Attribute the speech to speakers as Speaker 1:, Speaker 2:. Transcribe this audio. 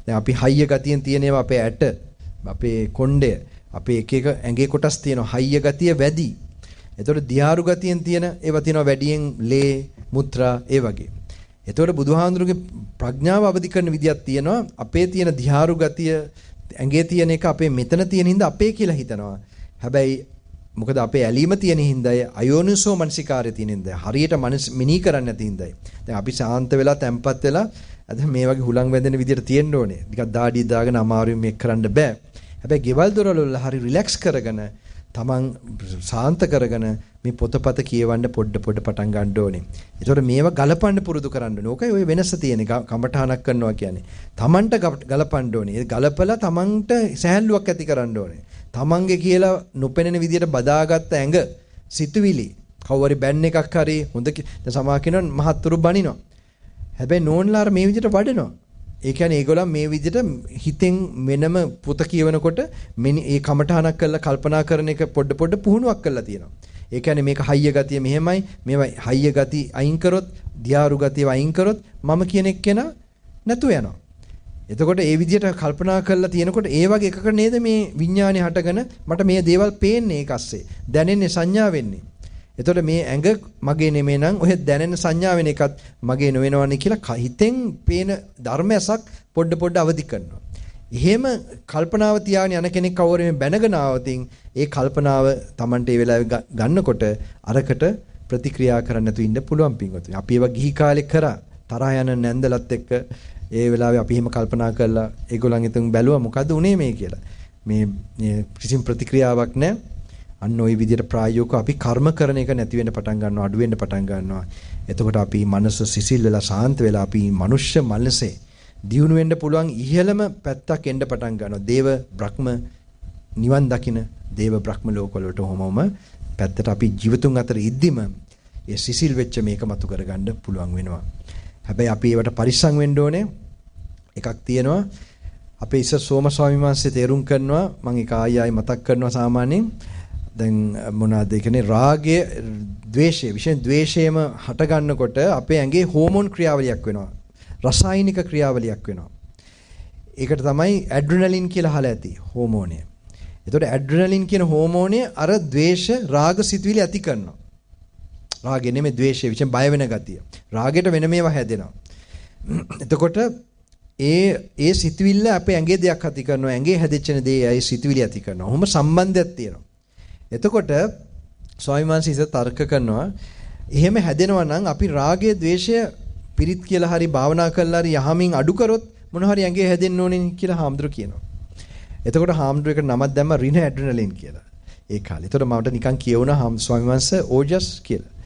Speaker 1: දැන් අපි හයිය ගතියෙන් තියෙනවා අපේ ඇට, අපේ කොණ්ඩය, අපේ එක එක ඇඟේ කොටස් තියෙනවා හයිය ගතිය වැඩි. එතකොට දියාරු ගතියෙන් තියෙන ඒවා තියෙනවා වැඩියෙන් ලේ, මුත්‍රා ඒ වගේ. එතකොට බුදුහාඳුරුගේ ප්‍රඥාව අවදි කරන විදියක් තියෙනවා. අපේ තියෙන දියාරු ගතිය ඇඟේ තියෙන එක අපේ මෙතන තියෙන හින්දා අපේ කියලා හිතනවා. හැබැයි මොකද අපේ ඇලීම තියෙන හින්දායි අයෝනිසෝ මනසිකාරය තියෙන හින්දායි හරියට මිනී කරන්නේ නැති හින්දායි. දැන් අපි සාන්ත වෙලා තැම්පත් වෙලා අද මේ වගේ හුලං වැදෙන විදියට තියෙන්න ඕනේ. නිකන් දාඩිය දාගෙන අමාරුවෙන් මේක කරන්න බෑ. හැබැයි ගෙවල් දොරවල හරි රිලැක්ස් කරගෙන තමන් සාන්ත කරගෙන මේ පොතපත කියවන්න පොඩ පටන් ගන්න ඕනේ. ඒතකොට මේවා ගලපන්න පුරුදු කරන්න ඕනේ. ඕකයි ඔය වෙනස තියෙන්නේ. කමඨානක් කරනවා කියන්නේ. තමන්ට ගලපන්න ඕනේ. ඒ ගලපලා තමන්ට සහැල්ලුවක් ඇති කරන්න ඕනේ. තමන්ගේ කියලා නොපෙනෙන විදියට බදාගත්ත ඇඟ සිතුවිලි කවුරු බෑන් එකක් හරි හොඳ දැන් සමා කියනවා මහත්තුරු බනිනවා. හැබැයි නෝන්ලාර මේ විදියට වඩනවා. ඒ කියන්නේ ඒගොල්ලන් මේ විදිහට හිතෙන් වෙනම පොත කියවනකොට මේ කමඨානක් කරලා කල්පනා කරන එක පොඩ පුහුණුවක් කරලා තියෙනවා. ඒ කියන්නේ මේක හයිය ගතිය මෙහෙමයි, මේවා හයිය ගති අයින් කරොත්, දියාරු ගතිය අයින් කරොත් මම කියන එක්කෙනා නැතු වෙනවා. එතකොට ඒ විදිහට කල්පනා කරලා තියෙනකොට ඒ වගේ එකක නේද මේ විඥානේ හටගෙන මට මේ දේවල් පේන්නේ ඒකස්සේ. දැනෙන්නේ සංඥා වෙන්නේ. එතකොට මේ ඇඟ මගේ නෙමෙයි නම් ඔය දැනෙන සංඥා වෙන එකත් මගේ නොවෙනවනේ කියලා හිතෙන් පේන ධර්මයසක් පොඩ අවදි කරනවා. එහෙම කල්පනාව තියාගෙන යන කෙනෙක් කවුරු මේ බැනගෙන ආවතින් ඒ කල්පනාව Tamante ඒ වෙලාවේ ගන්නකොට අරකට ප්‍රතික්‍රියා කරන්න නැතුව ඉන්න පුළුවන් පින්වතුනි. අපි ඒවා ගිහි කාලේ කරා තරහ යන නැන්දලත් එක්ක ඒ වෙලාවේ අපි එහෙම කල්පනා කරලා ඒගොල්ලන් ඉතින් බැලුවා මොකද්ද උනේ මේ කියලා. මේ කිසිම ප්‍රතික්‍රියාවක් නැහැ. අන්න ওই විදිහට ප්‍රායෝගිකව අපි කර්ම කරන එක නැති වෙන්න පටන් ගන්නවා, අඩු වෙන්න පටන් ගන්නවා. එතකොට අපි මනස සිසිල් වෙලා සාන්ත වෙලා අපි මනුෂ්‍ය මනසේ දියුණු වෙන්න පුළුවන් ඉහළම පැත්තක් එන්න පටන් ගන්නවා. දේව බ්‍රහ්ම නිවන් දකින දේව බ්‍රහ්ම ලෝකවලට හොමම පැත්තට අපි ජීවිතුන් අතර ඉද්දිම ඒ සිසිල් වෙච්ච මේක මතු කරගන්න පුළුවන් වෙනවා. හැබැයි අපි ඒවට පරිස්සම් වෙන්න ඕනේ. එකක් තියෙනවා අපේ ඉස්සර සෝම ස්වාමීන් වහන්සේ තේරුම් කරනවා මම ඒක ආයෙ මතක් කරනවා සාමාන්‍යයෙන් දැන් මොනවාද ඒ කියන්නේ රාගය ද්වේෂය විශේෂයෙන් ද්වේෂයම හට ගන්නකොට අපේ ඇඟේ හෝමෝන් ක්‍රියාවලියක් වෙනවා රසායනික ක්‍රියාවලියක් වෙනවා ඒකට තමයි ඇඩ්‍රිනලින් කියලා අහලා ඇති හෝමෝනය. එතකොට ඇඩ්‍රිනලින් කියන හෝමෝනය අර ද්වේෂ රාග සිතුවිලි ඇති කරනවා. රාගය නෙමෙයි ද්වේෂය විශේෂයෙන් බය වෙන ගතිය. රාගයට වෙන මේවා හැදෙනවා. එතකොට ඒ සිතුවිල්ල අපේ ඇඟේ දෙයක් ඇති කරනවා. ඇඟේ හැදෙච්ච දේ ඒ සිතුවිලි ඇති කරනවා. ඔහොම සම්බන්ධයක් තියෙනවා. එතකොට ස්වාමීන් වහන්සේ ඉත තර්ක කරනවා එහෙම හැදෙනවා නම් අපි රාගය ද්වේෂය පිරිත් කියලා හරි භාවනා කරලා හරි යහමින් අඩු කරොත් මොන හරි ඇඟේ හැදෙන්න ඕනේ කියලා හාමුදුරු කියනවා. එතකොට හාමුදුරු එකට නමක් දැම්ම රින ඇඩ්‍රිනලින් කියලා. ඒ කාලේ. එතකොට මට නිකන් කියවුණා ස්වාමීන් වහන්සේ ඕජස් කියලා.